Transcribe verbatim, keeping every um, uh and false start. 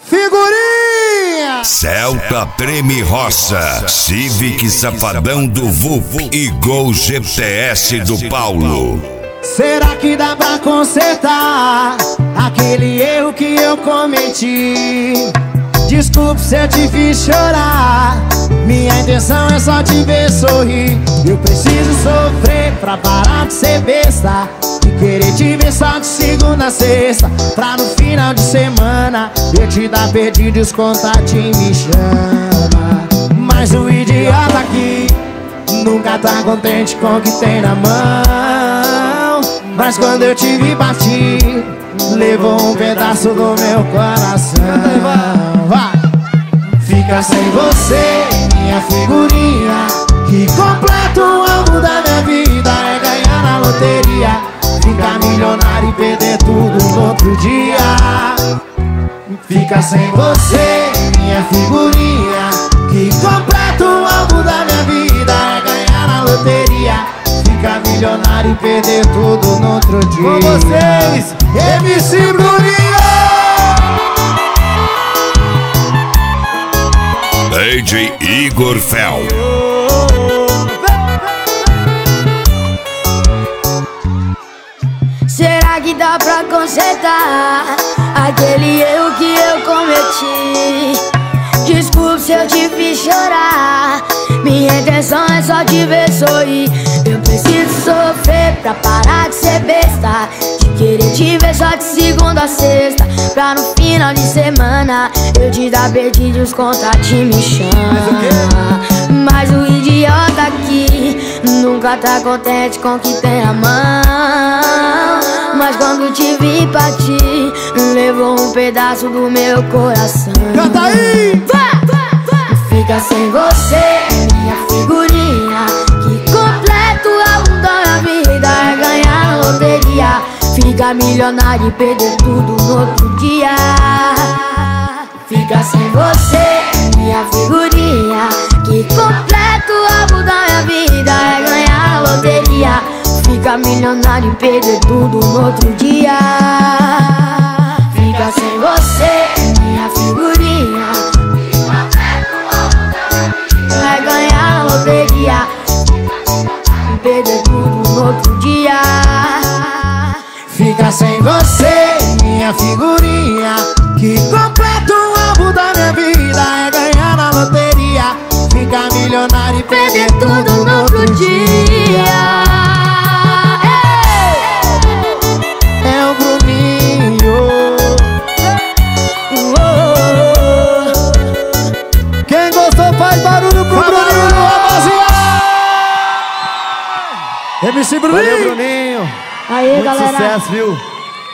Figurinha! Celta Prêmio Roça, Civic Safadão do Vulvo e Gol G T S do Paulo. Será que dá pra consertar aquele erro que eu cometi? Desculpe se eu te fiz chorar, minha intenção é só te ver sorrir. Eu preciso sofrer pra parar de ser besta e querer te ver só de segunda a sexta, pra no final de semana eu te dar perdido e os contatinhos me chama. Mas o idiota aqui nunca tá contente com o que tem na mão. Mas quando eu te vi partir, levou um pedaço do meu coração. Vai. Fica sem você, minha figurinha, que completa o alvo da minha vida. É ganhar na loteria, ficar milionário e perder tudo no outro dia. Fica sem você, minha figurinha, que completa o alvo da minha vida. É ganhar na loteria, ficar milionário e perder tudo no outro dia. Com vocês, M C Bruninho! D J Igor Fel. Será que dá pra consertar aquele erro que eu cometi? Desculpe se eu te fiz chorar, minha intenção é só te ver sorrir. Eu preciso sofrer pra parar de ser besta, de querer te ver só de segunda a sexta, pra no final de semana eu te dar perdido e os contatinhos me chamam. Mas o idiota aqui nunca tá contente com o que tem na mão. Mas quando te vi partir, levou um pedaço do meu coração. Canta aí! Fica sem você, minha figurinha, que completa o alvo da minha vida. É ganhar na loteria, ficar milionário e perder tudo no outro dia. Fica sem você, minha figurinha, que completa o alvo da minha vida. É ganhar na loteria, ficar milionário e perder tudo no outro dia. Fica sem você, minha figurinha, vai ganhar na loteria e perder tudo no outro dia. Fica sem você, minha figurinha, que completa o alvo da minha vida. É ganhar na loteria, ficar milionário e perder tudo no outro dia. É o Bruninho. Quem gostou faz barulho pro Bruninho, rapaziada. M C Bruninho. Valeu, Bruninho. Aí, Muito galera. sucesso, viu?